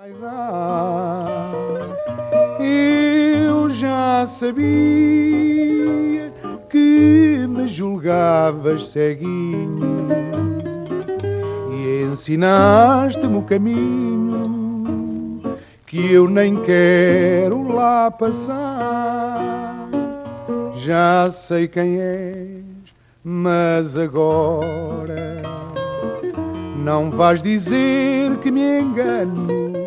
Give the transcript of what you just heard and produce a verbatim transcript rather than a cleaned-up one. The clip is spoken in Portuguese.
Vai dar. Eu já sabia que me julgavas ceguinho e ensinaste-me o caminho que eu nem quero lá passar. Já sei quem és, mas agora não vais dizer que me engano.